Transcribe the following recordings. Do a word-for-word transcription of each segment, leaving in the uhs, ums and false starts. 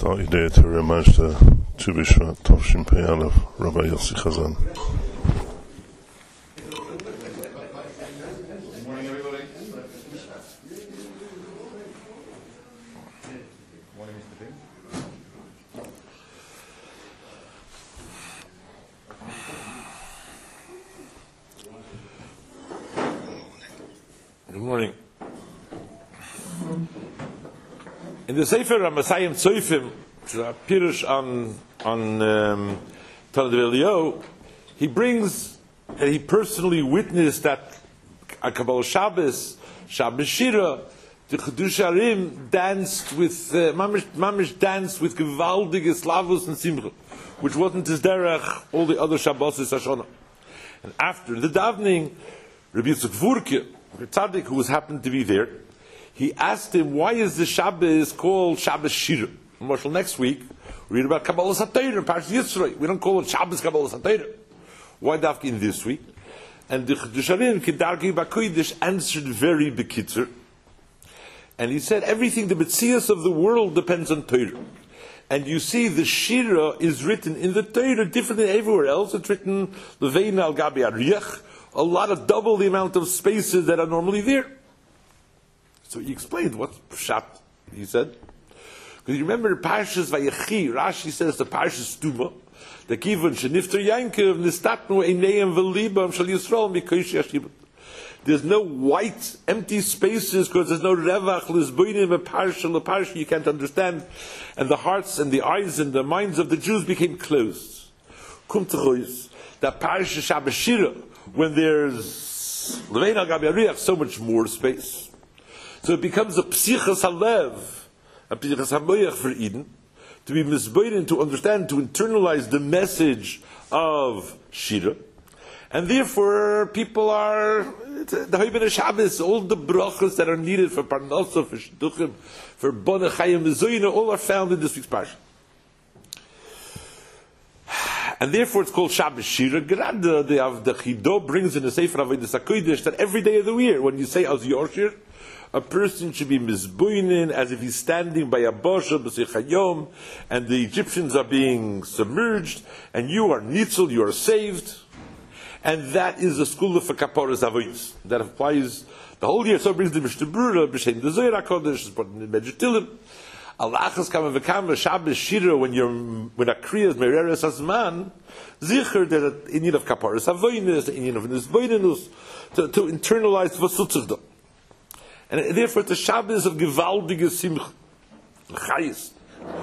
Thought you did to remember the Tu B'Shvat Tovshin Pei Aleph, Rabbi Yossi Chazan. Good morning, everybody. Good morning, Mister Bing. Good morning. In the Sefer HaMasayim Tzoifim, which is a Pirush on, on um, Talmud Elio, he brings that he personally witnessed that at Kabbalah Shabbos, Shabbos Shira, the Chedush Harim danced with, uh, Mamish, Mamish danced with Gewaldige Slavos and Simcha, which wasn't his derech all the other Shabbos Hashanah. And after the davening, Rabbi Yitzchak Vurke, the tzaddik who was happened to be there, he asked him, why is the Shabbos called Shabbos Shira? Marshall, next week, we read about Kabbalah Satayr and Parshas Yisro. We don't call it Shabbos Kabbalah Satayr. Why dafki in this week? And the Chedush Harim, Kedarki Bakoidish, answered very bekitzer. And he said, everything, the Metzias of the world depends on Torah. And you see, the Shira is written in the Torah different than everywhere else. It's written, Levein al Gabi Ariyach, a lot of double the amount of spaces that are normally there. So he explained what Pshat, he said. Because you remember Parshas Vayechi, Rashi says the Parshas Stuma, the Kivon Shenifter Yankiv, Nistatnu Eineim Velibam Shal Yisrael Mikoish Yashibut. There's no white, empty spaces because there's no Revach, Lizboinim, a Parsha, a Parsha you can't understand. And the hearts and the eyes and the minds of the Jews became closed. Kum Techois, that Parsha Shabbos Shira, when there's Levein al Gabi Ariyach, so much more space. So it becomes a psichas halev, a psichas hamoyach for Eden, to be misbeiden, to understand, to internalize the message of Shira. And therefore, people are, the Hoybin Shabbos, all the brachas that are needed for Parnasa, for Shidduchim, for Bona Chayim Mezoyina, all are found in this week's Parsha. And therefore it's called Shabbos Shira. Grada, the, the Chido brings in the Sefer Avodas HaKodesh that every day of the year, when you say Az Yorshir, a person should be mizbuinin as if he's standing by a bosha b'sechayom, and the Egyptians are being submerged, and you are nitzel, you are saved, and that is the school of kaporas avoyos that applies the whole year. So it brings the Mishnah Berurah, b'shem the Zohar Hakodesh, is brought in the Medjetilim. Alachas kama v'kama Shabbos Shira, when you're when a kriya is mereres asman, zicher that in need of kaporas avoyos, in need of nizboinenus, to, to internalize v'sutzigdom. And therefore, it's a Shabbos of Gewaldige Simcha. Chayis.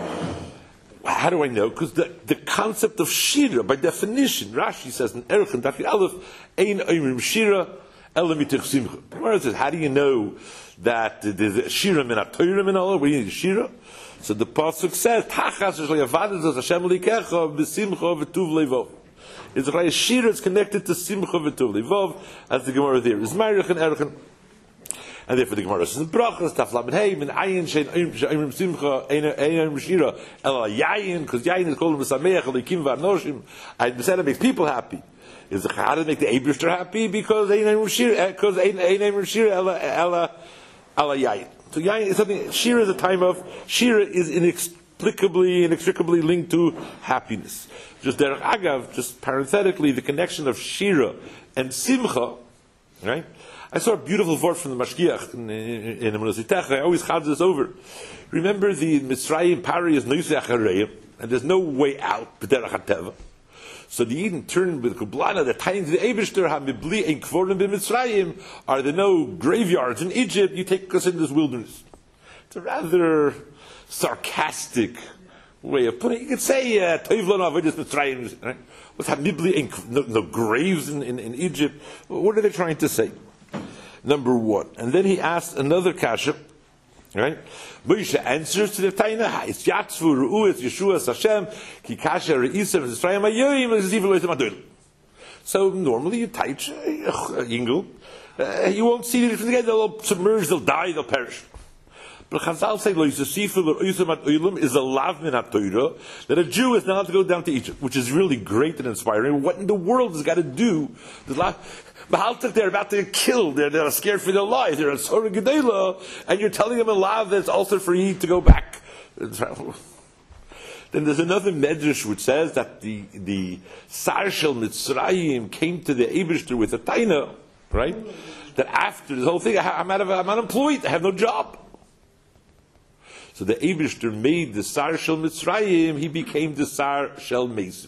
How do I know? Because the, the concept of Shira, by definition, Rashi says in Erech and Tafi Aleph, Ein Oimrim Shira, Ela Mitich Simcha. Where is it? How do you know that there's Shira min HaTorah min Allah? Where do you need Shira? So the Pasuk says, Tachas Shle'avadas Hashem Likecha B'Simcha V'Tuv Levov. It's like Shira is connected to Simcha V'Tuv Levov, as the Gemara there is Meirich and Erech. And therefore the Gemara says in Brachas, Taflam and Hey, Min Ayin Shein Oimrim Simcha, Ein Oimrim Shira, Ela Yayin, because Yayin is called Mesameach, Elikim V'Anoshim. I said it makes people happy. Is it how to make the Eibishter happy? Because Ein Oimrim Shira, because Ein Oimrim Shira, Ela Ela Ela Yayin. So Yayin is something. Shira is a time of Shira is inexplicably, inextricably linked to happiness. Just derech agav, just parenthetically, the connection of Shira and Simcha, right? I saw a beautiful verse from the Mashgiach in, in, in Emunah. I always had this over. Remember the Mitzrayim Pari is Noisei Acharayim, and there's no way out, B'derech HaTeva. So the Eden turned with Kublana, they're tying to the Eibishter, HaMibli Ein Kvorim B'Mitzrayim, are there no graveyards in Egypt? You take us in this wilderness. It's a rather sarcastic way of putting it. You could say, Toiv Lo Na'avodas Mitzrayim, right? What's HaMibli Ein no, no graves in, in, in Egypt? What are they trying to say? Number one. And then he asked another kasha, right? Moshe answers to the Taina, it's Yatzvu, Ru'u, it's Yeshua, Hashem, Ki kasha, Re'isa, Mitzrayim, Ayoyim, it's even Loitem Adoil. So normally you teach Yingul, uh, you won't see the difference again, they'll submerge, they'll die, they'll perish. But Chazal say, Lo Yisasifu, Loitem Adoilim is a lav min HaTorah, that a Jew is not allowed to go down to Egypt, which is really great and inspiring. What in the world has got to do? They're about to get killed. They're, they're scared for their lives. They're a Sorah Gedela, and you're telling them a law that's also for you to go back. Then there's another medrash which says that the the Sar Shel Mitzrayim came to the Eibishter with a taina, right? That after this whole thing, I'm out of, I'm unemployed, I have no job. So the Eibishter made the Sar Shel Mitzrayim, he became the Sar Shel Mesim.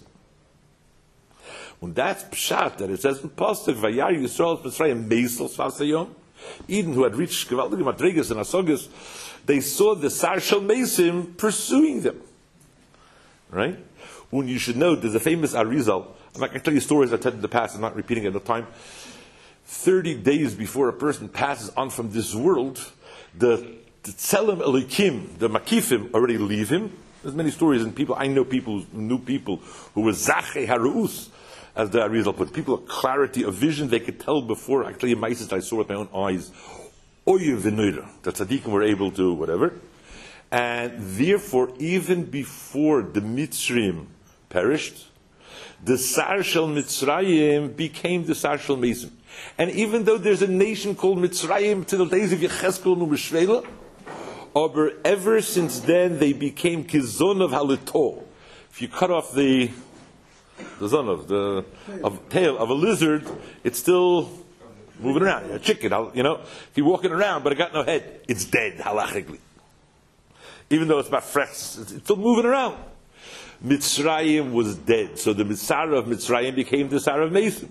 When that's pshat, that it says in Pasuk, Vayar Yisrael Mitzrayim Meisel Svasayom, Eden, who had reached Gewaldige Madrigas and Asogas, they saw the Sar Shel Mesim pursuing them. Right? When you should know, there's a famous Arizal, I'm not going to tell you stories I've told in the past, I'm not repeating it at the time. thirty days before a person passes on from this world, the the Tzelem Elokim, the Makifim, already leave him. There's many stories, and people, I know people who knew people who were Zache Haruus, as the Arizal put, people of clarity, of vision, they could tell before. I tell you, Maisis, I saw with my own eyes, Oye V'Noira, the Tzaddikim were able to, whatever. And therefore, even before the Mitzrayim perished, the Sar Shel Mitzrayim became the Sar Shel Mesim. And even though there's a nation called Mitzrayim to the days of Yecheskel and Mishvela, but ever since then they became Kizon of Halito. If you cut off the the zon of the of tail of a lizard, it's still moving around. A chicken, you know, if you're walking around but it got no head, it's dead halachically. Even though it's about fresh, it's still moving around. Mitzrayim was dead, so the Mitzara of Mitzrayim became the Sar of Mesim.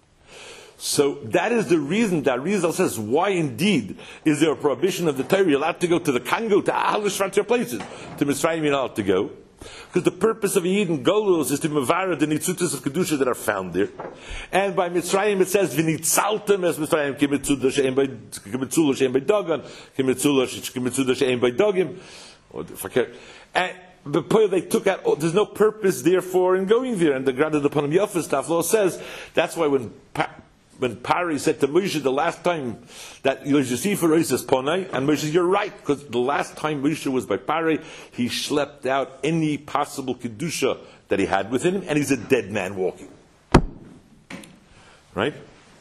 So that is the reason that Rizal says, why indeed is there a prohibition of the Torah? You're allowed to go to the Congo, to Ahal places. To Mitzrayim you're not allowed to go. Because the purpose of Yidden Golus is to mavara the nitzutas of Kedusha that are found there. And by Mitzrayim it says, V'nitzaltem as Mitzrayim, Kimitzudah she'em by Kimitzulah she'em by Dogan, Kimitzudah she'em by Dogim. And but they took out, oh, there's no purpose therefore in going there. And the Granda de Panim Yafas Taflo says, that's why when when Pari said to Moshe the last time that Yosef says Ponai, and Moshe says, you're right, because the last time Moshe was by Pari, he schlepped out any possible Kedusha that he had within him, and he's a dead man walking. Right?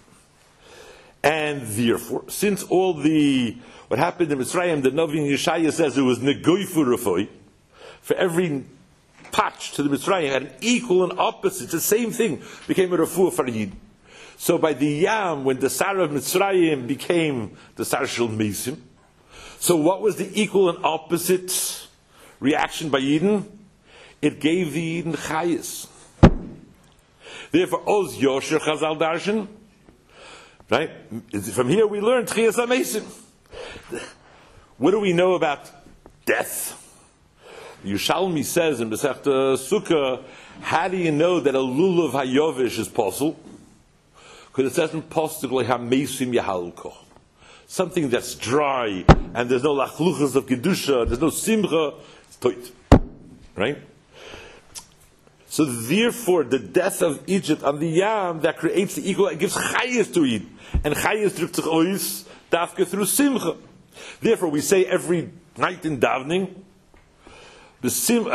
And therefore, since all the, what happened in Mitzrayim, the Novi Yeshaya says it was Negoifu Rafoi, for every patch to the Mitzrayim had an equal and opposite, it's the same thing, became a Rafuah for Yid. So by the Yam, when the Sar of Mitzrayim became the Sar Shel Mesim, so what was the equal and opposite reaction by Yidden? It gave the Yidden Chayis. Therefore, Oz Yosher Chazal Darshan, right? From here we learn Tchias HaMesim. What do we know about death? Yushalmi says in Masechta Sukkah, how do you know that a lulav hayovish is possible? Because it says in Postic hamesim yahalko, something that's dry and there's no lachluchas of kedusha, there's no simcha, it's toit, right? So therefore, the death of Egypt on the Yam that creates the equal, it gives chayes to it, and chayes drifts sich ois dafke through simcha. Therefore, we say every night in davening, the simcha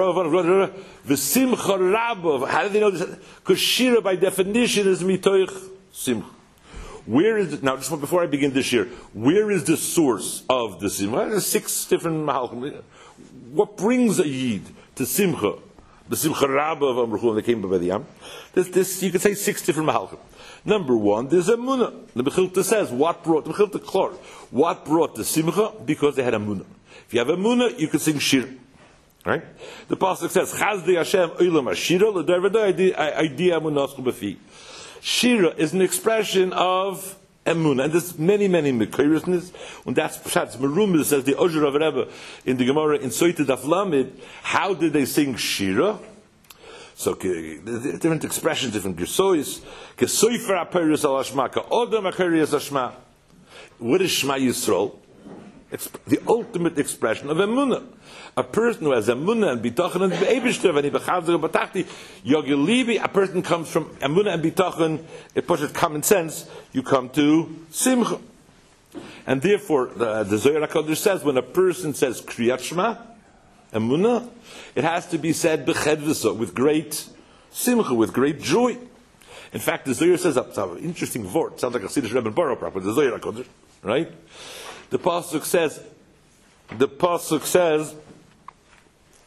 rabba. How do they know this? Because shira by definition is mitoich simcha. Where is it? Now, just before I begin this year, where is the source of the simcha? There's six different mahalchim. What brings a yid to simcha? The simcha rabba of Amruchum that came by the Yam. This, this, you could say six different mahalchim. Number one, there's a munah. The Mechilta says, what brought, the Mechilta Klor, what brought the simcha? Because they had a munah. If you have a munah, you could sing shir. Right? The pasuk says, "Chazdei Hashem olam ashira l'dervada idea munasku b'fi." Shira is an expression of emunah, and there's many, many mekayrisness, and that's pshat merumas says the Ozher of Rebbe in the Gemara in Soita Daf Lamed. How did they sing shira? So different expressions, different gesois. Gesoifer aperis al hashma, ka'odam aperis hashma. What is Shema Yisrael? It's the ultimate expression of emunah. A person who has emunah and bitachon and be'ebishter, and he bechazir batachti, yogilibi, a person comes from emunah and bitachon, it pushes common sense, you come to simcha. And therefore, the, the Zohar HaKadosh says, when a person says kriyat shema, emunah, it has to be said bechedvisa, with great simcha, with great joy. In fact, the Zohar says, that's an interesting word, sounds like a Siddush Rebbe Baruch, but the Zohar HaKadosh, right? The pasuk says, the pasuk says,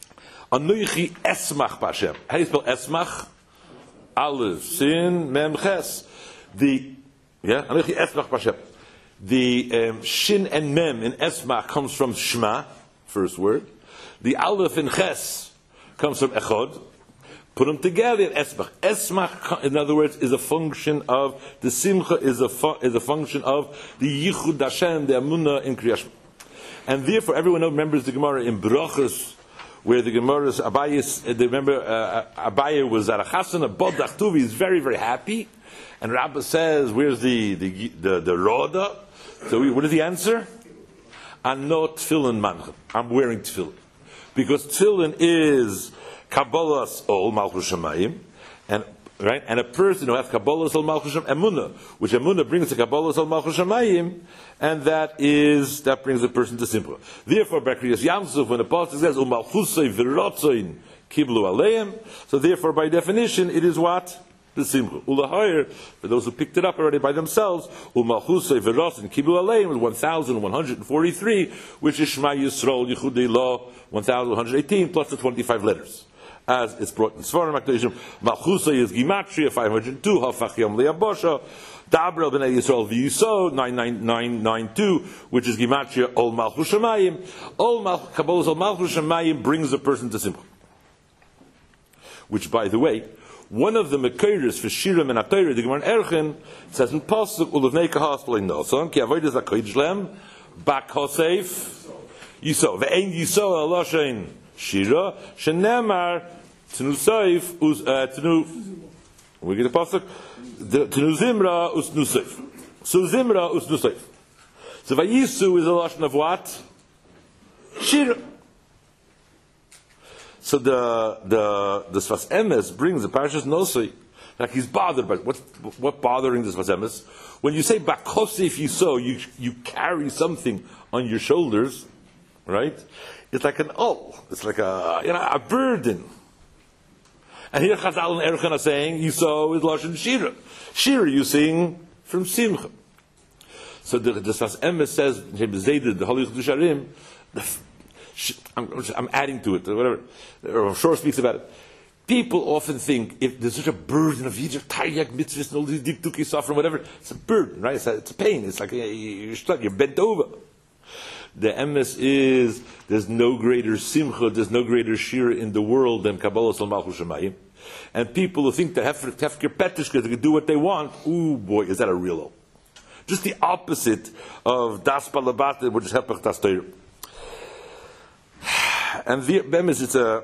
Anoichi esmach b'Hashem. How do you spell esmach? Aleph, sin, mem, ches. The, yeah, Anoichi esmach b'Hashem. The um, shin and mem in esmach comes from shema, first word. The aleph in ches comes from echod. Put them together in esmach. Esmach, in other words, is a function of the simcha, is a fu- is a function of the yichud Hashem, the amunah in Kriyat Shema. And therefore, everyone remembers the Gemara in Brachos, where the Gemara's Abayis, they remember uh, Abaye was at a chasana, a bodach tuvi, he's very, very happy. And Rabbah says, where's the, the, the, the roda? So we, what is the answer? I'm not tefillin mancha. I'm wearing tefillin. Because tefillin is Kabbalah's ol Malchus Shamayim, and right, and a person who has Kabbalah's ol Malchus Shamayim, Emunah, which Emunah brings to Kabbalah's ol Malchus Shamayim, and that is that brings a person to Simcha. Therefore, Bekriyas Yamsuf, when the pasuk says ul Malchusay v'rotzoin kiblu aleim, so therefore, by definition, it is what? The Simcha. Ulahayr, for those who picked it up already by themselves, ul Malchusay v'rotzoin kiblu aleim is one thousand one hundred forty-three, which is Shema Yisrael Yichudei Lo one thousand one hundred eighteen plus the twenty-five letters. As it's brought in Svarim HaKadoshim, Malchusa is Gimatria five hundred two, Hafach Yom Le'abosha, Dabra B'nai Yisrael V'Yiso nine nine nine nine two, which is Gimatria Ol Malchus Shamayim. Ol Kabbalah's Ol Malchus Shamayim brings a person to Simcha. Which, by the way, one of the Mekeiros for Shirim and Atayra, the Gemara in Erchen, says in Pasuk Ulevnei Kahas B'lei Noson, Ki Avodas HaKodesh Lem, Bak Hosef Yiso, Ve'ein Yiso El Loshein Shira, Shenemar, Tenu Seif, Tenu, we get the pasuk, Tenu Zimra, Usnu Seif. So Zimra, Usnu Seif. So Vayisu is a lashon of what? Shira. So the the the Sfas Emes brings the Parashas Nosei, like he's bothered by what what bothering the Sfas Emes. When you say Bakosif Yiso, you you carry something on your shoulders, right? It's like an ul. It's like a you know a burden. And here Chazal and Erchen are saying Yiso is lashon Shira. Shira you sing from Simcha. So the the Sfas Emes says the Holy Chudusharim. I'm, I'm adding to it, whatever. Or Shor speaks about it. People often think if there's such a burden of Yitzhak, Taryag, mitzvahs, and all these diktuki suffering, whatever, it's a burden, right? It's a, it's a pain. It's like you're stuck, you're bent over. The emes is there's no greater simcha, there's no greater shira in the world than Kabbalah Sol Malchus Shamayim. And people who think that Hefker Petishka, they can do what they want, ooh boy, is that a real old. Just the opposite of Das Balabata, which is Hepech Das Torah. And the emes, it's a,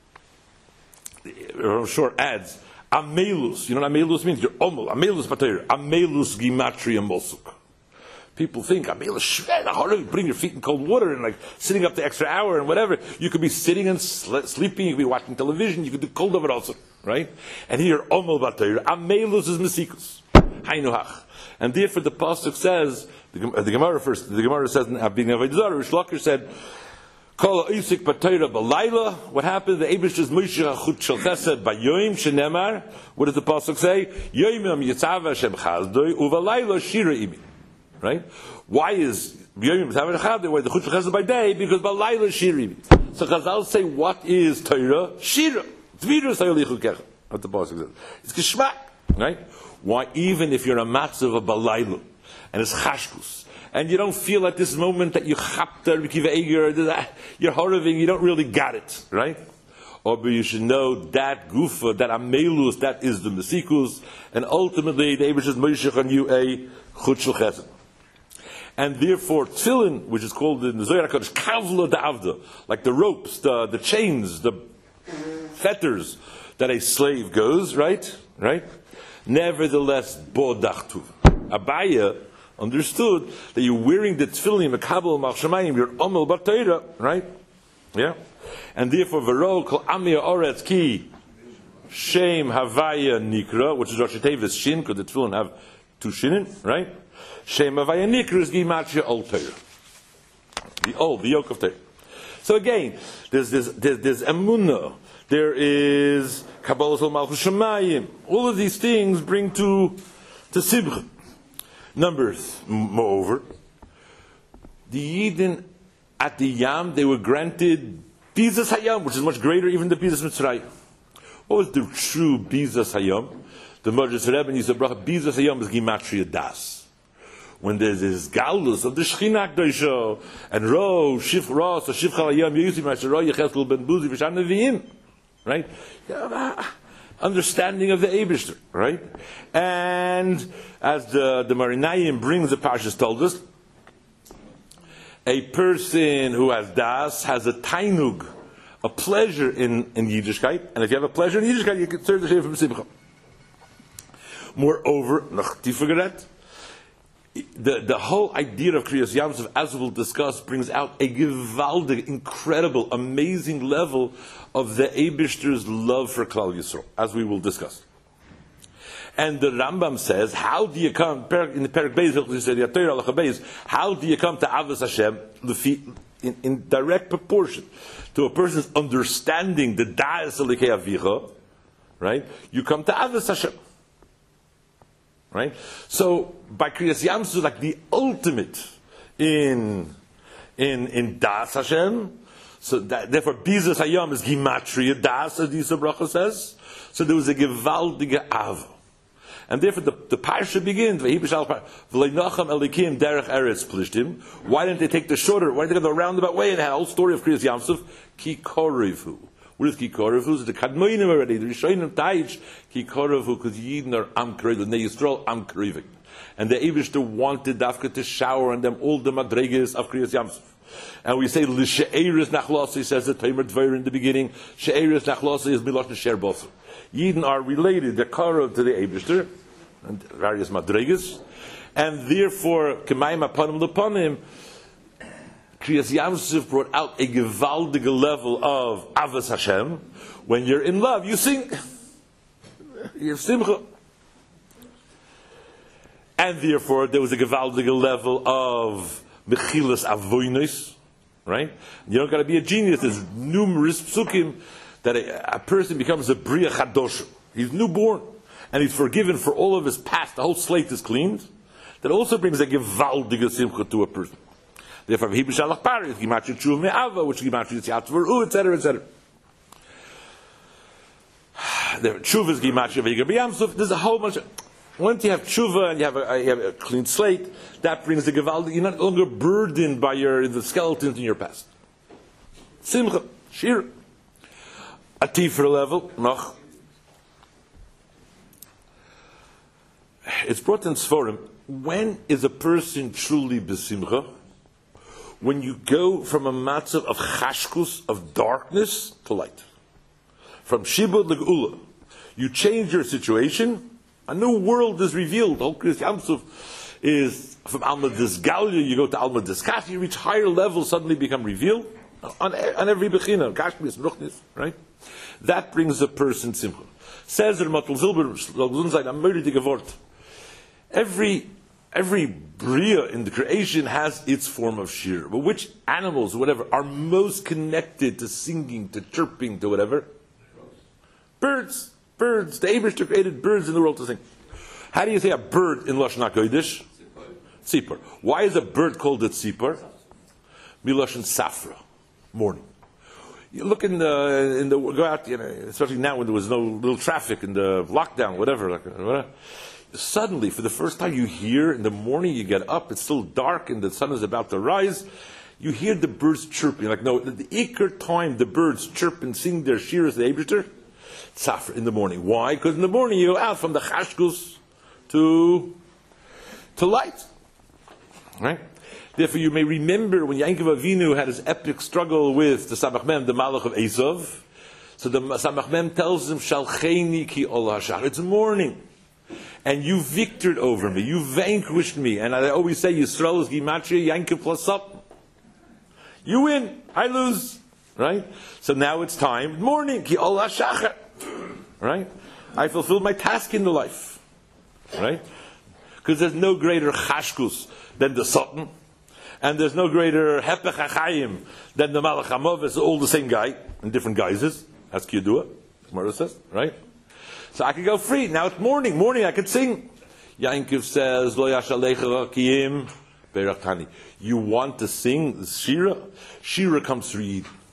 I'm sure adds, Amelus. You know what Amelus means? You're Omel. Amelus Batayr. Amelus Gimatria Mosuk. People think, Amelus Shved, horror, bring your feet in cold water and like sitting up the extra hour and whatever. You could be sitting and sl- sleeping, you could be watching television, you could do cold of it also. Right? And here, Omel Batayr. Amelus is Mesikus. Hainuhach. And therefore the Pasuk says, the, uh, the Gemara first, the Gemara says in Abin Avaydazar, Rish Lakish said, what happened? The Eibush is Moshe Chut Shel Chesed Bayoim Shenemar. What does the pasuk say? Yoimim Yitzava Hashem Chazdoi Uvalayla Shira Imi. Right? Why is Yoimim Yitzava Hashem Chazdoi? Why the Chut Shel Chesed by day? Because Balayla Shira Imi. So Chazal say, what is Torah? Shira. Tvira Sayolichu Kecha. What the pasuk says. It's Geshmak. Right? Why? Even if you're a matzav of Balayla and it's Chashkus, and you don't feel at this moment that you chapta, you're horrifying, you don't really got it, right? Or but you should know that gufa, that amelus, that is the mesikus, and ultimately the Eibush is Moshe on you a chut shel chesed. And therefore tefillin, which is called in the Zohar HaKadosh kavla da'avda, like the ropes, the, the chains, the fetters that a slave goes, right? Right? Nevertheless, bodachtuv. Abaya understood that you're wearing the tefillin, mekabel malchamayim, you're omel batayra, right? Yeah, and therefore v'ro kol amir oretz ki shem havaya nikra, which is Rosh Tevis shin, because the tefillin have two shinin, right? Shem havaya nikra is gimatria ol Torah, the old, the yoke of Torah. So again, there's there's there's, there's emunah, there is kabbalah sol malchus shamayim. All of these things bring to to simcha. Numbers, moreover, the Yidden at the Yam, they were granted Bizas Hayam, which is much greater even than Bizas Mitzrayim. What was the true Bizas Hayam? The Madrash Rebbe Yisrael Bracha, Bizas Hayam is Gimatria Das. When there's this galus of the Shechina K'dosha and Ro, Shif Ros, or Shif Chalayam, Yusim Asher Yecheskel Ben Buzi V'Shan Nevi'im, right? Understanding of the Eibishter, right? And as the the Marinayim brings the Parshas told us, a person who has das has a tainug, a pleasure in in Yiddishkeit, and if you have a pleasure in Yiddishkeit, you can serve the Shem from Simcha. Moreover, noch tiefer gerät, the the whole idea of Kriyas Yamsuf, as we'll discuss, brings out a gewaldig, incredible, amazing level of the Eibishter's love for Klal Yisrael, as we will discuss. And the Rambam says, how do you come, in the Perek Beis, how do you come to Avos Hashem in, in direct proportion to a person's understanding the Da'as Elikei Avicha, right? You come to Avos Hashem. Right? So, by Kriyas Yamsuf, like the ultimate in, in, in Das Hashem, so that, therefore, Bizas Hayam is Gimatria Das, as Yisrael Bracha says. So there was a Gevaldige Ava. And therefore, the, the Parsha begins, V'leinachem Elikim Derech Eretz Plishtim. Why didn't they take the shorter, why didn't they go the roundabout way and have the whole story of Kriyas Yamsuf? Ki Korevu. What is Ki Korevu? The Kadmoinim already, the Rishonim Taich, Ki Korevu, because Yidin are Am Krivik, the Yisrael Am Krivik. And the Eibishter wanted Dafka to shower on them all the Madreges of Kriyas Yamsuf. And we say, L'she'eris Nachlosi, says the Tamer Dvair in the beginning, She'eris Nachlosi is Milosh Nesher Bosu. Yidin are related, the Korev to the Eibishter, and various Madreges, and therefore, K'mayim Aponim L'ponim, Kriyas Yamsuf brought out a gewaldige level of Avos Hashem. When you're in love, you sing. You have simcha. And therefore, there was a gewaldige level of Mechilas Avoinos, right? You don't got to be a genius. There's numerous psukim that a, a person becomes a Bria Chadosha. He's newborn, and he's forgiven for all of his past. The whole slate is cleaned. That also brings a gewaldige simcha to a person. Therefore, he b'shalach paris, gimatri tshuv me'ava, which gimatri tziyat v'ru, et cetera, et cetera. Tshuva is gimatri v'yigar b'yamsuf. There's a whole bunch of... Once you have tshuva and you have a, you have a clean slate, that brings the gewaldig. You're not longer burdened by your the skeletons in your past. Simcha, shir. A tiefer level, noch. It's brought in Sforim. When is a person truly b'simcha? When you go from a matzav of chashkus, of darkness, to light. From shibud l'geula. You change your situation, a new world is revealed. The whole Kriyas Yamsuf is from Alma Disgalia, you go to Alma Diskas, you reach higher levels, suddenly become revealed. On, on every bechina, Gashmis, Ruchnis, right? That brings a person simcha. Says the Matul Zilber, I'm murdered to gewort. Every Every bria in the creation has its form of shir. But which animals, whatever, are most connected to singing, to chirping, to whatever? Birds. Birds. The Eibishter created birds in the world to sing. How do you say a bird in Lashon HaKodesh? Tzipor. Why is a bird called a tzipor? Miloshin Safra. Morning. You look in the, in the, go out, you know, especially now when there was no little traffic in the lockdown, whatever, like, whatever. Suddenly, for the first time, you hear in the morning, you get up, it's still dark, and the sun is about to rise. You hear the birds chirping. Like, no, the Iker time the birds chirp and sing their shiras, the Eibishter, tzafra in the morning. Why? Because in the morning you go out from the chashkus to, to light. Right? Therefore, you may remember when Yankov Avinu had his epic struggle with the Samach Mem, the Malach of Esav. So the Samach Mem tells him, Shalcheni ki ol hashach. It's morning. And you victored over me. You vanquished me. And I always say, Yisrael is Gimatria, Yankov plus up. You win. I lose. Right? So now it's time. Morning. Ki ol hashachar. Right? I fulfilled my task in the life. Right? Because there's no greater chashkus than the Satan. And there's no greater hepech hachayim than the Malach HaMov. It's all the same guy in different guises. That's Kiyadua. Gemara says, right? So I could go free. Now it's morning. Morning I could sing. Yankov says, Lo yashalecha rakiyim berachani. You want to sing Shira? Shira comes through Yid.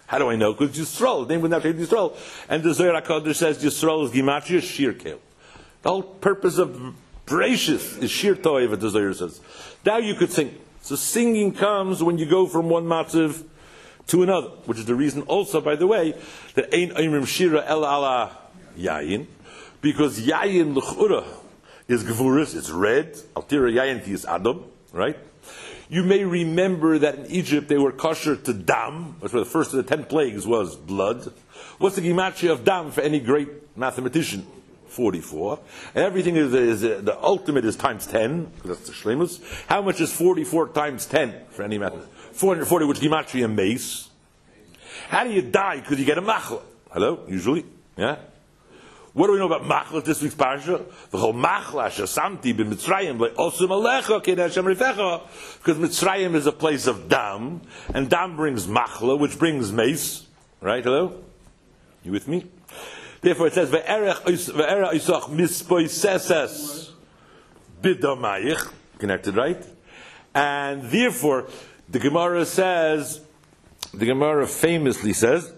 How do I know? Because Yisrael, name would not be Yisrael. And the Zohar HaKadosh says Yisrael is Gematria Shir Kel. The whole purpose of Bereshis is Shir Toiv, the Zohar says. Now you could sing. So singing comes when you go from one matzav to another, which is the reason also, by the way, that Ein Oimrim Shira El Ala Yayin, because Yayin L'chura is Gevuris, it's red, Altira Yayin is Adam, right? You may remember that in Egypt they were kosher to dam, which was the first of the ten plagues was blood. What's the gematria of dam for any great mathematician? forty-four. And everything is, is uh, the ultimate is times ten, because that's the shlemus. How much is forty-four times ten for any mathematician? four hundred forty, which gematria mace. How do you die? Because you get a machla. Hello? Usually. Yeah? What do we know about machla this week's parsha? The whole machla, shasamti, bin Mitzrayim, like osum alecha, kei Hashem rifecha. Because Mitzrayim is a place of dam, and dam brings machla, which brings mace. Right? Hello? You with me? Therefore it says, ve'erech isach mispoiseses bidamayich, connected, right? And therefore, the Gemara says, the Gemara famously says,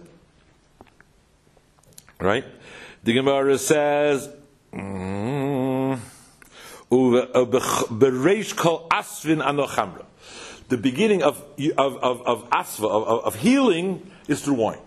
right? The Gemara says, mm, bereish kol asvin anochamra. The beginning of of of, of asva of, of healing is through wine.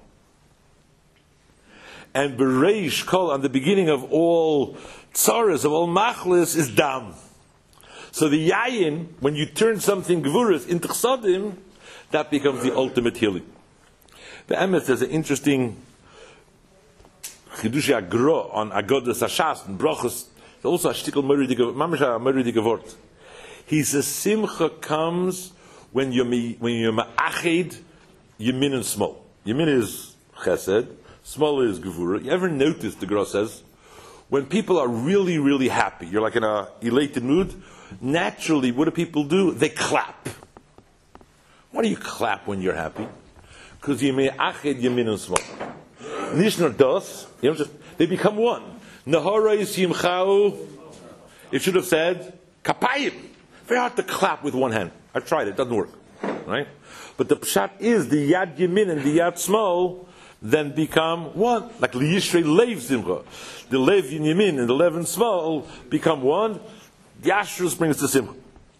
And bereish kol, on the beginning of all tzaras, of all machlis, is dam. So the yayin, when you turn something gvuras into chsadim, that becomes the ultimate healing. The emes, there's an interesting chidushi agro on agodas hashas and brachos. There's also a shtickle meridige, mamish a meridige word. He says simcha comes when you when you ma'ached yamin and small. Yamin is chesed. Small is gevura. You ever notice, the girl says, when people are really, really happy, you're like in a elated mood, naturally, what do people do? They clap. Why do you clap when you're happy? Because you may ached yamin and small. Nishnar dos, they become one. Nahara yisimchau, it should have said, kapayim. Very hard to clap with one hand. I've tried it, it doesn't work. Right? But the pshat is, the yad yamin and the yad small then become one. Like liyishrei leiv simcha. The leiv in yamin and the leiv in small become one. The ashrus brings the simcha.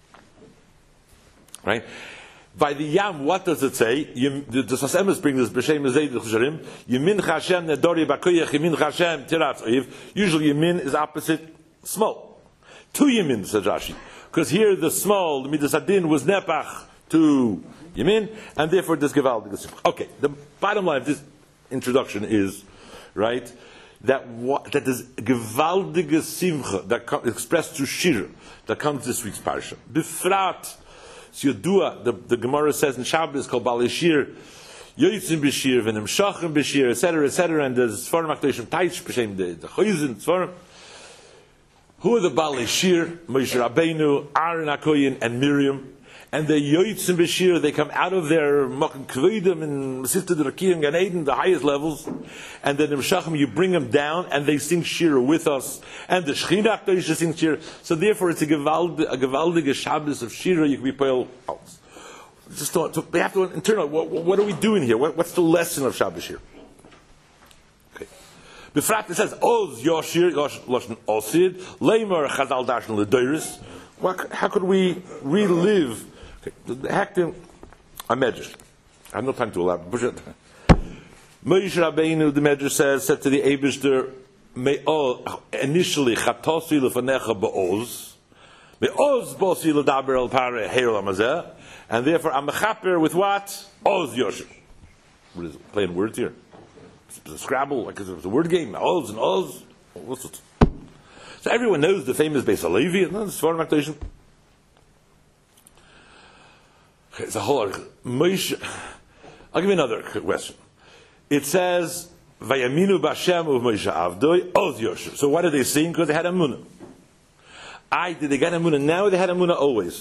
Right? By the yam, what does it say? Yim, the Sfas Emes brings this b'shem ezei d'chusharim. Yamin chashem nedori b'koyach yamin chashem tiratz oiv. Usually yamin is opposite small. Two yamin, says Rashi. Because here the small, the midas adin, was nepach to yamin, and therefore this gevaldig simcha. Okay, the bottom line of this introduction is, right, that what, that is gewaldige simcha that com- expressed through shir that comes this week's parsha. Bifrat, Yodua, the, the Gemara says in Shabbos called Balei Shir, Yoitzim b'shir, v'nem shachim b'shir, et cetera, et cetera, and there's Sfarim HaKadoshim Taich b'shem the the Chayzin Sfarim. Who are the Balei Shir? Moshe Rabbeinu, Aaron HaKoyin, and Miriam. And the Yoitzim b'shir, they come out of their Makan Kvedim and Masifta D'Rakiyim Gan Eden, the highest levels, and then in Shachim you bring them down, and they sing shir with us, and the Shechina HaKadosh sings shir. So therefore, it's a gewaldige, a gewaldige Shabbos of shira. You can be poil. Just don't, so we have to internal. What, what are we doing here? What, what's the lesson of Shabbos shir? Okay. Befrat it says Oz Yoshir Lashon Osid Leimer Chazal Darshan L'Doiris. How could we relive? Okay, the Hektim, a medrash. I have no time to elaborate. Moshe Rabbeinu, the medrash says, said to the Eibishter, initially, Chatosi lefanecha ba'oz, me'oz bosi l'daber el pare heir l'amazeh, and therefore I'm mechaper with what? Oz Yosher. What is it? Playing words here? It's a Scrabble, like it's a word game. Oz and Oz. What's it? So everyone knows the famous Beis Halevi, and that's Sfarim HaKadoshim. Okay, it's a whole article. Moshe, I'll give you another question. It says, Vayaminu b'Hashem of Moshe Avdoi, Oz Yosher. So why did they sing? Because they had Amunah. I did they get Amunah now? They had Amunah always.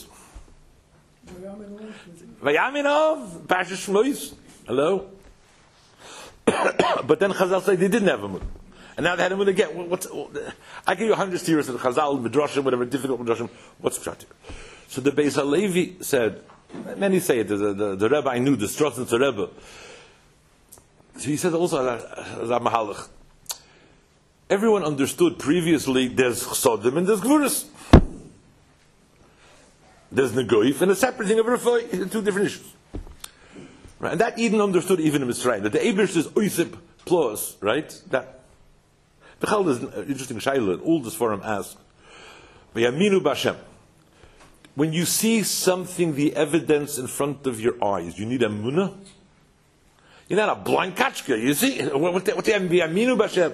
Vayaminov, Parshas Shmos. Hello? But then Chazal say they didn't have Amunah. And now they had Amunah again. What's, I give you a hundred series of Chazal, Midrashim, whatever, difficult Midrashim. What's the pshat here? So the Beis Halevi said, many say it, the, the, the Rebbe I knew, the Strassenzer Rebbe, So he said also that Mahalach. Everyone understood previously there's Chsodim and there's Gvuras. There's Negoif and a separate thing of Rafai, two different issues. Right? And that Eden understood even in Mitzrayim, that the Eibush is Oisib plus, right? That. The Chal is an interesting Shaila, and all this forum ask. V'yaminu b'Hashem. When you see something, the evidence in front of your eyes, you need a munah. You're not a blind kachka, you see? What the V'yaminu b'Hashem?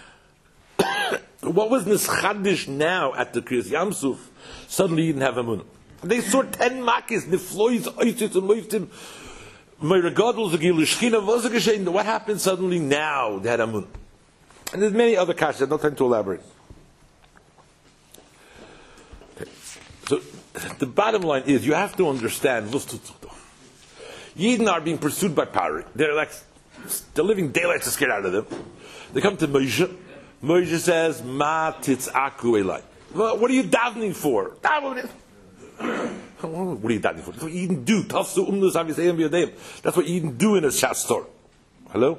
What was Nischadish now at the Kriyas Yamsuf? Suddenly you didn't have a munah. They saw ten makis, the floys, oitzit, and moiftim. What happened suddenly now? They had a munah. And there's many other kashas, I have no time to elaborate. Okay. So, the bottom line is, you have to understand, Yidden are being pursued by Pari. They're like, they're living daylight to scare out of them. They come to Moshe. Moshe says, Ma titzaku elai. Well, what are you davening for? What are you davening for? That's what Yidden do. Tafsu umnus avisayim b'yadayim. That's what Yidden do in a Shas store. Hello?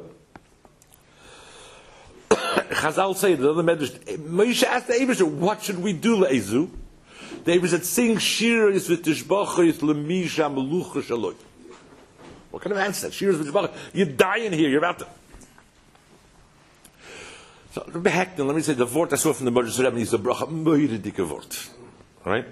Chazal say, the other medrash, Moshe asked the Eibush, what should we do, Le'ezu? The Eibush said, sing shiras v'tishbachos l'misha melucha shaloi. What kind of answer? Shiras v'tishbachos. You're dying here, you're about to... So, Rebbe Heckton, let me say, the word I saw from the Medrash Rebbe is a bracha, moire dike word. Right?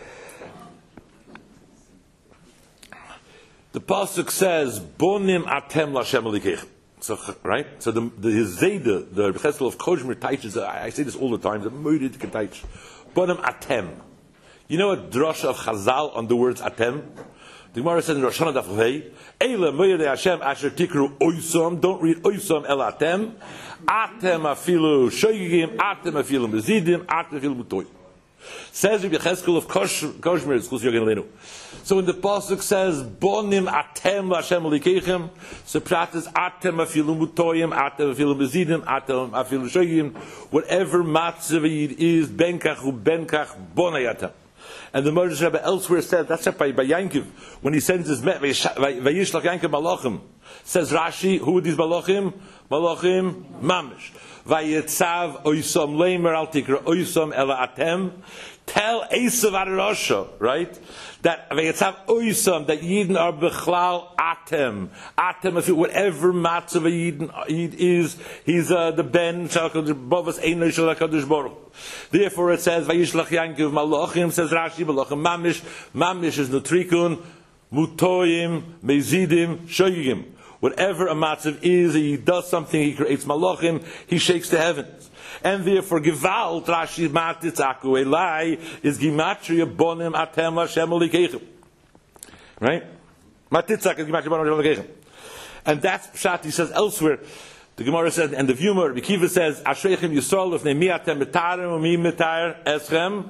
The Pasuk says, bonim atem l'Hashem alikechem. So, right? So the the Zayda, the Cheskel of Kozhmer teaches, I, I say this all the time, the moire dike teach. Bonim atem. You know a drasha of Chazal on the words atem? The Gemara says in Rosh Hashanah Daf Vei, Eila moire Hashem asher tikru oisam, don't read oisam el atem. Atem afilu shoyigim, atem afilu mezidim, atem afilu mutoy. Says Rabbi Cheskel of Kozhmer, it's Chus Yogen Leinu. So when the pasuk says bonim atem l'Hashem alikechem, so prat is atem afilu mutoyim, atem afilu mezidim, atem afilu shoyigim, whatever matzav is benkach u benkach bonayatem. And the Medrash Rebbe elsewhere said, that's it by, by Yankiv, when he sends his met, Vayishlach Yankiv Malachim, says Rashi, who are these Malachim? Malachim Mamish. Vayetzav Oysam Leimer Al Tikra Oysam Ela Atem. Tell Esav Arasha, right? That Vayetzav Oysam, that Yidden are Bechlal Atem. Atem, if it, whatever matzav a Yidden Yid is, he's uh, the Ben Shalakadosh Bovas Ein Shalakadosh Baruch. Therefore it says Vayishlach Yankiv Malachim, says Rashi Malachim Mamish. Mamish is Nutrikun, Mutoyim, Mezidim, Shoyigim. Whatever a matzav is, he does something, he creates malachim, he shakes the heavens. And therefore, Gevalt, Rashi Matitzaku Elai, is Gimatria Bonim Atem Hashem Alikechem. Right? Matitzak is Gimatria Bonim Hashem Alikechem. And that's Pshat, he says elsewhere, the Gemara says, and the Viewer, Rabbi Kiva says, Ashreichem Yisrael, if mi atem mitarim, mi mitar eschem,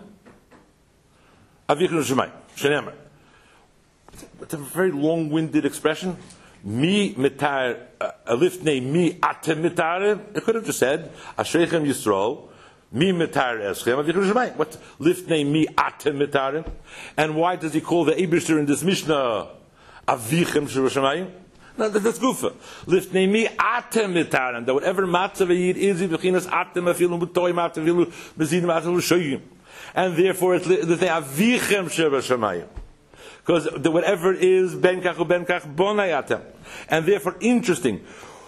avichnu shemai, shenemer. It's a very long-winded expression. Mi mitar, a lift name mi atem mitar. It could have just said Ashreichem Yisrael, mi mitar eschem avichnu shemai. What lift name mi atem mitar? And why does he call the Eibishter in this Mishnah avichem shemai? No, that's gufa. Lift name mi atem mitar, and whatever matzav yid is, bechinas atem afilu mutoyim atem afilu mezidim atem shoyim, and therefore it's the avichem shemai. Because whatever it is, ben kach u ben kach bonayatem. And therefore, interesting.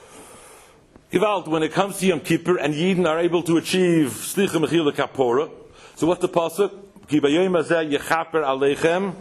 Gewalt, when it comes to Yom Kippur, and Yidden are able to achieve Slicha Mechila Kapora, so what's the pasuk? Ki bayom hazeh yechaper aleichem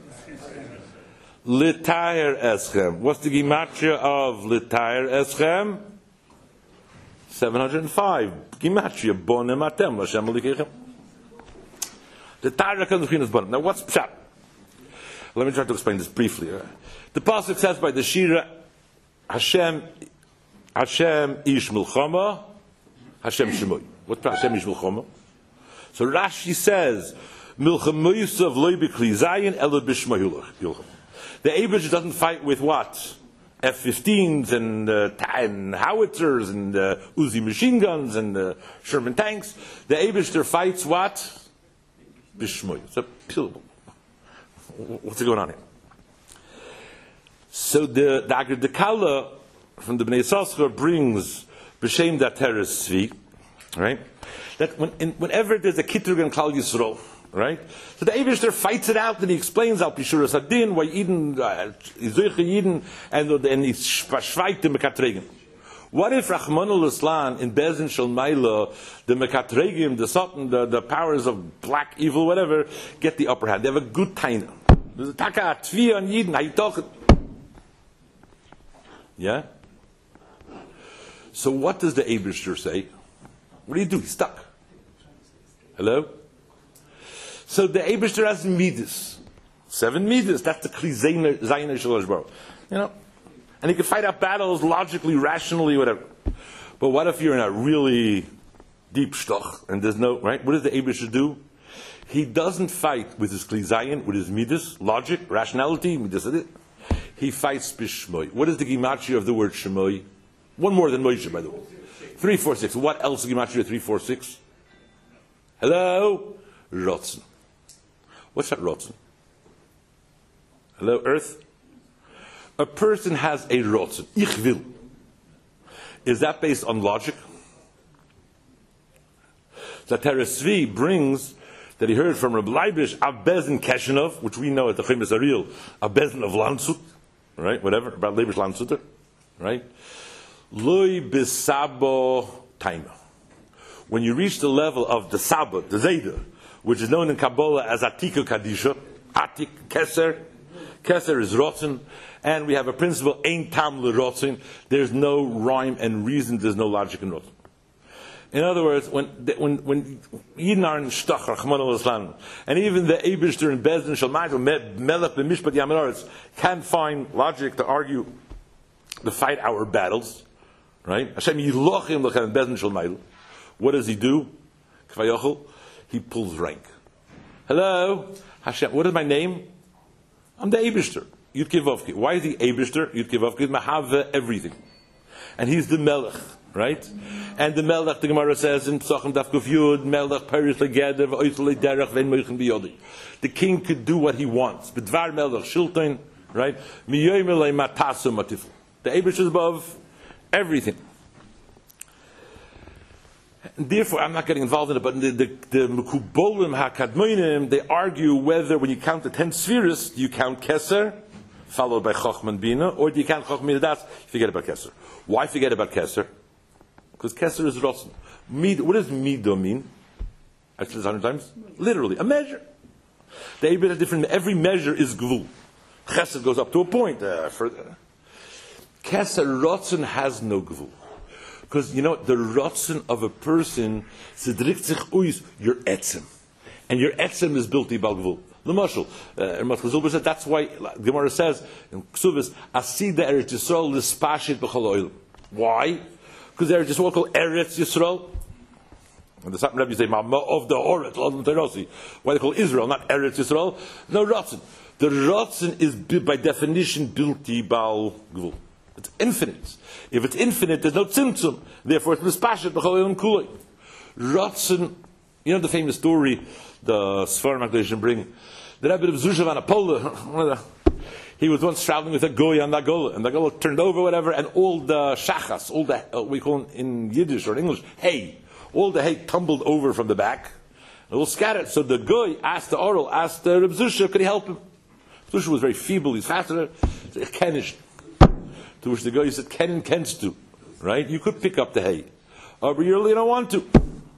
litayer eschem. What's the gematria of litayer eschem? seven hundred five. Gematria bonem atem l'Hashem alikechem. The Torah comes between us bonem. Now what's pshat? Let me try to explain this briefly. The pasuk says by the Shira, Hashem, Hashem ish milchama, Hashem shemoy. What's Hashem ish milchama? So Rashi says, milchamoyusav loy b'kli zayin elo b'shmayulach. The Eibush doesn't fight with what? F fifteens and, uh, and howitzers and uh, Uzi machine guns and uh, Sherman tanks. The Eibush fights what? B'shmoy. It's a pillow. What's going on here? So the the Agri Dekala from the Bnei Yissaschar brings b'shem dateres tzvi, right? That when, in, whenever there's a kitrug in Klal Yisrael, right? So the Eibishter fights it out and he explains al Pishuras Hadin why Eden, Izuche Eden, and and he schweigt the Mekatregim. What if Rachmana litzlan in Bezin Shel Maila, the Mekatregim, the Satan, the, the powers of black evil, whatever, get the upper hand? They have a good taina. There's a taka tvi on Eden. How you talking? Yeah. So what does the Eibishter say? What do you do? He's stuck. Hello? So the Eibishter has midas. Seven midas. That's the Kli Zayin Shel Hashbaro. You know? And he can fight out battles logically, rationally, whatever. But what if you're in a really deep shtoch and there's no, right? What does the Eibishter do? He doesn't fight with his Kli Zayin, with his midas, logic, rationality, midas. He fights b'shmoi. What is the gematria of the word shmoi? One more than Moshe, by the way. Three, four, six. What else is gematria three, four, six? Hello? Rotzen. What's that rotzen? Hello, Earth? A person has a rotzen. Ich will. Is that based on logic? Zateres Tzvi brings that he heard from Reb Leibish, Abezin Keshenov, which we know at the Chemes Ariel, Abezin of Landshut, right? Whatever, about Leibish Landshuter, right? Loi Bisabo Taima. When you reach the level of the Saba, the Zayda, which is known in Kabbalah as Atika Kadisha, Atik Keser, Keser is Rotzen, and we have a principle, Ein Tam Le Rotzen, there's no rhyme and reason, there's no logic in Rotzen. In other words, when when when Yidden are in Shtach, Rachmana litzlan, and even the Eibishter in Bezdin Shalmaitel, Melech b'Mishpat Yaminoritz, can't find logic to argue, to fight our battles, right? Hashem Yilochim Lechem Bezdin Shalmaitel. What does he do? Kvayochel, he pulls rank. Hello, Hashem. What is my name? I'm the Eibishter. Yud Kevavki. Why is he Eibishter? Yud Kevavki Mahave everything, and he's the Melech. Right? And the Melech, the Gemara says in Psachim Daf Kuf Yud, Melech Perish Legeder v'Oisel Derech Vein Moichen Biyodi. The king could do what he wants. B'dvar Melech Shilton, right? Miyoyim Elei Matasu Matifel. The Eibush is above everything. And therefore, I'm not getting involved in it, but the the, the Mekubolim HaKadmoinim, they argue whether when you count the ten spheres, do you count Keser, followed by Chochman Bina, or do you count Chochman Bina Das, you forget about Keser. Why forget about Keser? Because Keser is Rotzen. Mid, what does Mido mean? I've said this a hundred times. Literally, a measure. The Eibishter is different. Every measure is Gvul. Chesed goes up to a point. Uh, further. Keser Rotzen has no Gvul. Because, you know, the Rotzen of a person, Zedrikt sich uis, your etzem. And your etzem is built ibal Gvul. The Mashal, uh, said that's why Gemara says in Ksuvis, Asida Eretz Yisrael lispashit b'chol oil. Why? Because Eretz Yisrael called Eretz Yisrael. And the Satan Rebbe say, Mama of the Oretz, why they call Israel, not Eretz Yisrael? No, Rotzen. The Rotzen is by definition built ibal Gvul. It's infinite. If it's infinite, there's no tzimtzum. Therefore, it's mispashit b'chol oil and kulei. Rotzen, you know the famous story the Sfarim HaKadoshim bring. The Rebbe of Zushav on a pole, he was once traveling with a goy on the gola, and the gola turned over, whatever, and all the shachas, all the, uh, we call it in Yiddish or in English, hay, all the hay tumbled over from the back, and all scattered. So the goy asked the oral, asked the Rebbe Zushav, could he help him? Zushav was very feeble, he's faster, so he kenish. To which the goy said, ken and kens to, right? You could pick up the hay, uh, but you really don't want to.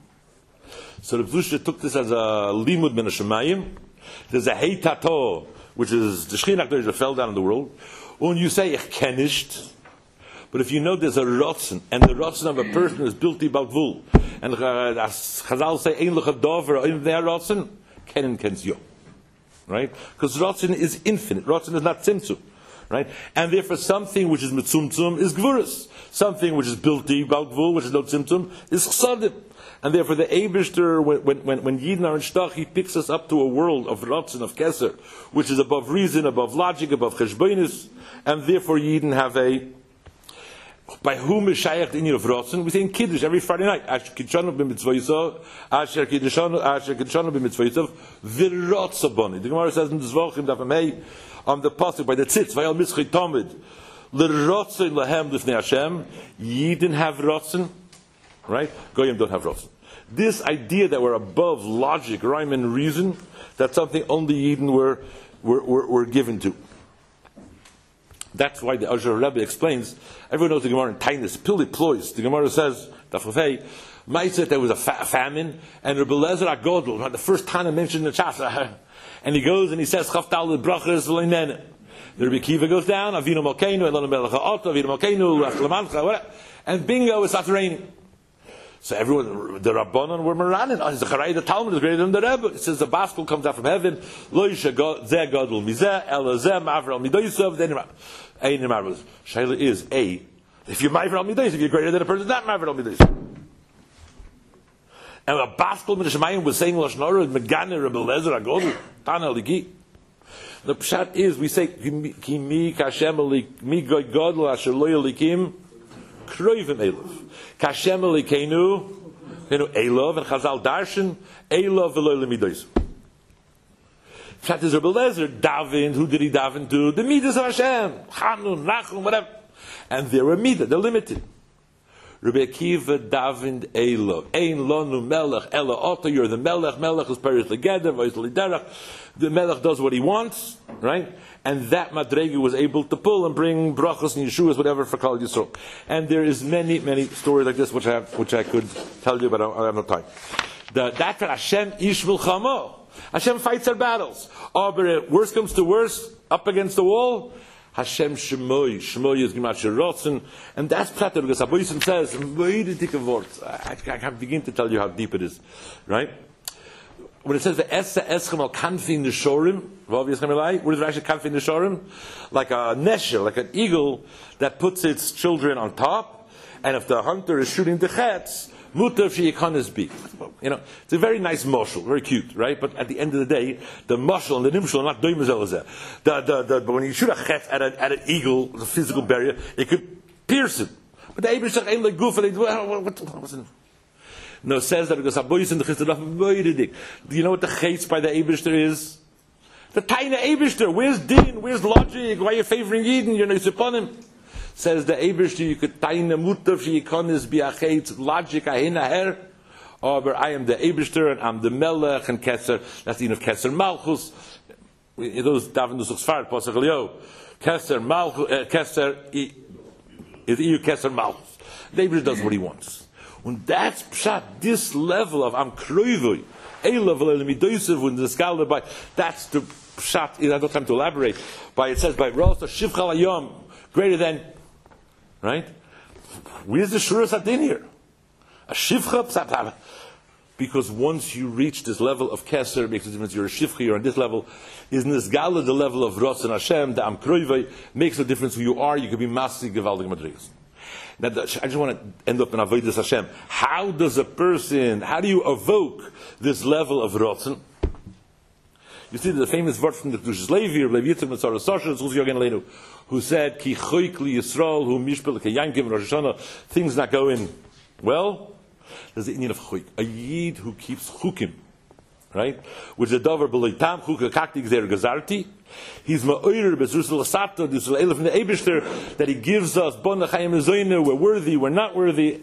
So the Zusha took this as a limud min hashemayim. There's a hey tato, which is the Shechinah HaKadosh that fell down in the world. When you say ich kenisht, but if you know there's a rotzen, and the rotzen of a person is built ibal gvul, and as Chazal say ein lecha dover in their rotzen, kenen kens yo, right? Because rotzen is infinite. Rotzen is not tzimtzum, right? And therefore, something which is mitzumtzum is gvuras. Something which is built ibal gvul, which is no tzimtzum, is chsadim. And therefore, the Eibishter, when when when Yidden are in Shtach, he picks us up to a world of Rotzen, of Keser, which is above reason, above logic, above Cheshbonis, and therefore Yidden have a. By whom is Shayach the Inyan of Rotzen? We say in Kiddush every Friday night. Asher Kiddushanu b'mitzvayisov, Asher Kiddushanu, Asher Kiddushanu b'mitzvayisov, v'rotzaboni. The Gemara says in the Zvachim Daf Mei on the pasuk by the tzitz, Vayal Mitzchay Tamid, L'rotzen lahem lifnei Hashem. Yidden have rotzen, right? Goyim don't have rotzen. This idea that we're above logic, rhyme, and reason, that's something only Yidden were, were, were, were given to. That's why the Azhar Rebbe explains, everyone knows the Gemara in Tainus, Pili Plois. The Gemara says, Tafafei, Ma'aseh, there was a fa- famine, and Rebbe Lezer HaGodel, the first time I mentioned the Chafra, and he goes and he says, Chavtal l'brachas v'leinene. The Rebbe Kiva goes down, Avinu Malkeinu, Elonu Melech HaOto, Avinu Malkeinu, Lech Lamancha, whatever. And bingo, it starts raining. So everyone, the Rabbanon were Maranin. Oh, the Charai, the Talmud is greater than the Rebbe. It says the Baskel comes out from heaven. Lo yisha zeh gadol mizeh, ela zeh ma'aver al midoyisov, then ein ma'aver. Shaila is, A, if you're ma'aver al midoyisov, if you're greater than a person, not ma'aver al midoyisov. And the Baskel min Shemayim was saying Lashon Hara, Megane Rebbe Lezer HaGodel, Tana Liki. The Pshat is, we say, Ki mi kashem alik, mi goy gadol asher lo yalikim, kroivim elov. Kashem Elokeinu, Keinu Elov, and Chazal Darshan, Elov v'lo lemidos. Pshat is Rebbe Lezer, Daven, who did he daven to? The Midas of Hashem, Chanun, Nachum, whatever. And they were Midah, they're limited. Rebbe Akiva davened Elov. Ein lonu melech, ela oto, you're the melech, melech is perish legeder, voice liderach. The melech does what he wants, right? And that Madrega was able to pull and bring brachos and Yeshuas, whatever, for Kal Yisrael. And there is many, many stories like this which I have, which I could tell you, but I, I have no time. The, that Hashem ish milchamo. Hashem fights our battles. Oh, but worst comes to worst, up against the wall. Hashem Shemoy. Shemoy is Gemat Sherotzen. And that's Prater, because Aboysim says, I, I can't begin to tell you how deep it is. Right? When it says the Essa Eschem al Kanfi Neshorim, what does Rashi Kanfi Neshorim? Like a nesher, like an eagle that puts its children on top, and if the hunter is shooting the chetz, Mutav she'yikanas bi. You know, it's a very nice moshel, very cute, right? But at the end of the day, the moshel and the nimshel are not doing the, the, the, the But when you shoot a chetz at, a, at an eagle, the physical barrier, it could pierce it. But the Eibishter ain't like goof, and what, what, what was it? No, it says that because Aboyis and the Chisdoraf, do you know what the chates by the Eibishter is? The tiny Eibishter. Where's din? Where's logic? Why are you favoring Eden? You're not upon him. Says the Eibishter, you could tiny mutav she'yikonis be a chates, logic ahina her. Oh, but I am the Eibishter and I'm the Melech and Kesser. That's the end of Kesser Malchus. Those daven nusach sfar pasach leo. Kesser Malchus. Kesser is iu Kesser Malchus. The Eibishter does what he wants. When that's pshat, this level of am kroivoi, a level of midoisev, when the scholar by that's the pshat. I don't have time to elaborate. By it says by Rosa Shivchal Hayom, greater than, right? Where's the shuras adin here? A shivcha psat. Because once you reach this level of keser, it makes a difference. You're a shivcha. You're on this level. Isn't this gala the level of Rosa and Hashem? The am kroivoi makes a difference who you are. You could be masi gevaldig madrigas. Now, I just want to end up in Avodas Hashem. How does a person, how do you evoke this level of Rotzen? You see the famous verse from the Kedushas Levi, Rabbi Yitzchak Mitzvah Sosha, Zuz Yogen Leinu, who said, Ki choik li Yisrael, hu mishpel ke yankim Rosh Hashanah, things not going well. There's the Indian of choik, a Yid who keeps chukim, right? Which is a dover b'loi tam, chuk kakti gzer gazarti. He's ma'oyer bezrusel asato, dusel elef in the Eibishter, that he gives us bon l'chayim ezoyne, we're worthy, we're not worthy.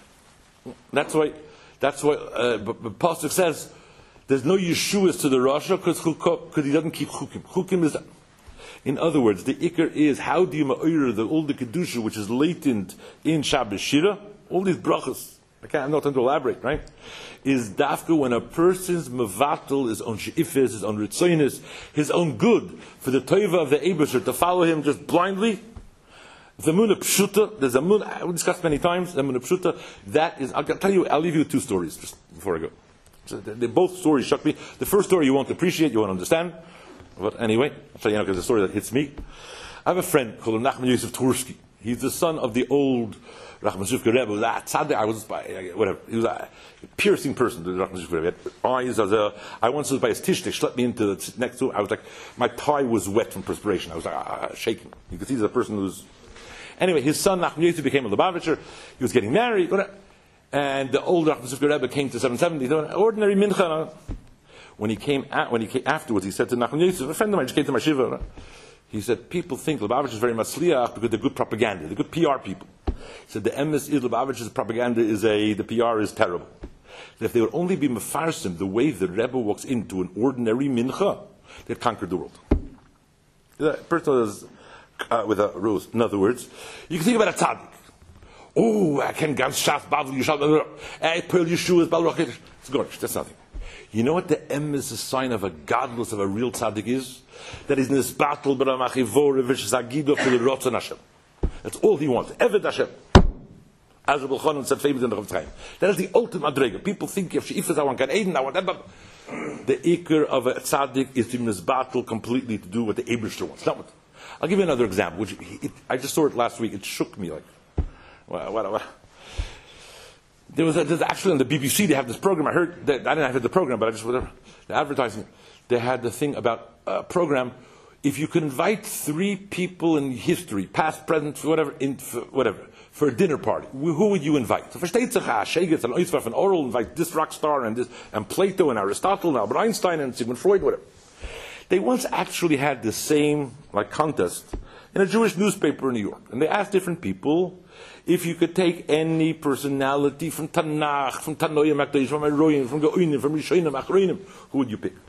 That's why, that's why, uh, Pasuk says, there's no Yeshuas to the Rasha, because he doesn't keep chukim. Chukim is, in other words, the ikar is, how do you ma'oyer the all the kedusha, which is latent in Shabbos Shira, all these brachas, I can't, I'm not going to elaborate, right? Is dafka when a person's mevatel, his own she'ifis, his own ritzoynis, his own good, for the toiva of the Eibusher, to follow him just blindly. The Munah Pshuta, there's a Munah, we discussed many times, the Munah Pshuta, that is, I'll tell you, I'll leave you with two stories, just before I go. So they, they, both stories shock me. The first story you won't appreciate, you won't understand. But anyway, I'll tell you now because it's a story that hits me. I have a friend called Nachman Yosef Twersky. He's the son of the old Rachman Shivka Rebbe. I was by, whatever. He was a piercing person, the Rachman Shivka Rebbe. He had eyes as a, I once was by his tish, they schlepped me into the next to, I was like, my tie was wet from perspiration. I was like, ah, shaking. You could see the person who's, anyway, his son Nachman Yosef became a Lubavitcher. He was getting married, whatever. And the old Rachman Shivka Rebbe came to seven seventy, an ordinary mincha. When he came at, when he came afterwards, he said to Nachman Yosef, a friend of mine just came to my shiva. He said, people think Lubavitch is very matzliach because they're good propaganda, they're good P R people. He said, the emes is Lubavitch's propaganda is a, the P R is terrible. If they would only be mefarsim the way the Rebbe walks into an ordinary mincha, they'd conquer the world. The person is uh, with a rose. In other words, you can think about a tzaddik. Oh, I can ganz shaf bavl yishal. I pearl Yeshua balroch. It's gorgeous. That's nothing. You know what the em is a sign of a godless of a real tzaddik is? That is in this battle, but I'm achivor v'shagido for the rotzon Hashem. That's all he wants. Eved Hashem. As Rabbi Chanan said, famous in the Chofetz Chaim. That is the ultimate adrega. People think if sheifas I want Gan Eden, I want that. But the ikr of a tzaddik is to misbattle completely to do what the Eibishter wants. Not what. I'll give you another example. Which it, I just saw it last week. It shook me like. What, what, what. There was a, there's actually on the B B C they have this program. I heard that, I didn't have the program, but I just whatever the advertising. They had the thing about a program. If you could invite three people in history, past, present, whatever, in, for, whatever, for a dinner party, who would you invite? So versteht sich, Shegetz and Oisvaf and Oral invite this rock star and this and Plato and Aristotle and Albert Einstein and Sigmund Freud, whatever. They once actually had the same like contest in a Jewish newspaper in New York, and they asked different people if you could take any personality from Tanakh, from Tanoim Makdash, from Aroyim, from Goinim, from Rishonim, Achronim, who would you pick?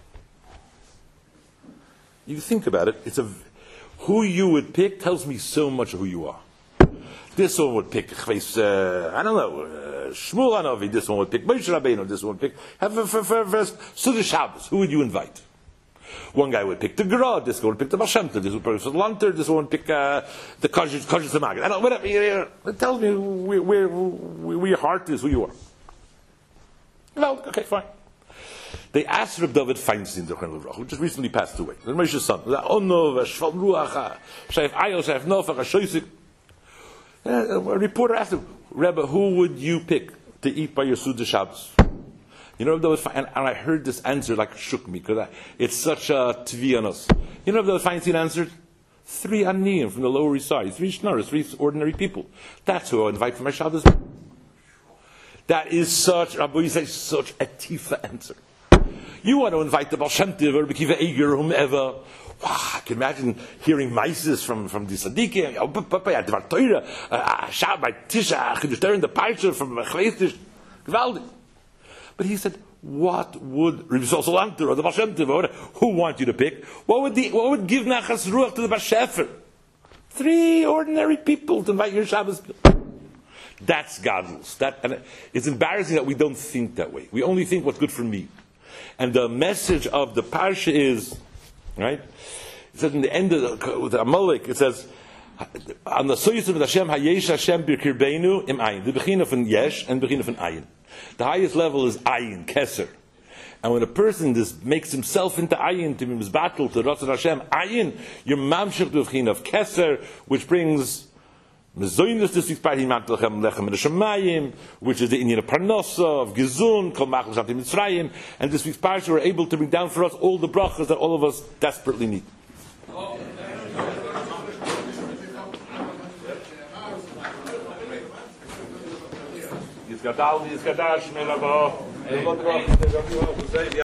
You think about it, it's a who you would pick tells me so much of who you are. This one would pick, uh, I don't know, uh, Shmuel Hanavi. This one would pick Moshe Rabbeinu. This one would pick. Have for for for, for Suda Shabbos. Who would you invite? One guy would pick the Gra. This guy would pick the Baal Shem Tov. This would pick the Lanter. This one would pick uh, the Kodesh Samagid. I don't know. Whatever. It tells me where, where, where your heart is, who you are. No, okay, fine. They asked Reb David Feinstein, the Chayil Levrach, who just recently passed away. The Moshe's son. A reporter asked him, Rebbe, who would you pick to eat by your Suda Shabbos? You know, Reb David Feinstein, and, and I heard this answer like shook me because it's such a tvi on us. You know, Reb David Feinstein answered, three aniyim from the Lower East Side, three shnaras, three ordinary people. That's who I invite for my Shabbos. That is such, Rabbi Yisrael, such a tifa answer. You want to invite the Baal Shem Tov or Bekiva Eger or whomever. Wow, I can imagine hearing maises from, from the Sadiqim, oh, Papa, yeah, Dvar Torah, Shabbat, Tisha, Chidush Torah, the Parsha from Chleitish, Gvaldi. But he said, what would Rabbi Yisrael Salanter or the Baal Shem Tov, who want you to pick? What would the, what would give Nachas Ruach to the Bar Shefer? Three ordinary people to invite your Shabbos. That's godless. That, and it's embarrassing that we don't think that way. We only think what's good for me. And the message of the parsha is, right? It says in the end of the, with the Amalek, it says, on the soyus of Hashem, Hayesh Hashem Birkirbeinu im Ayin. The Bechina from Yesh and Bechina from Ayin. The highest level is Ayin, Keser. And when a person just makes himself into Ayin, to his battle, to Ratzon Hashem, Ayin, you're mamshech to the Bechina of Keser, which brings Mezoinus to speak by him lechem lechem in the Shemayim, which is the Indian of Parnosa, of Gizun, Kol Machal Shanti Mitzrayim, and this week's parsha were able to bring down for us all the brachas that all of us desperately need. Yizgadal, Yizgadash, Melabo,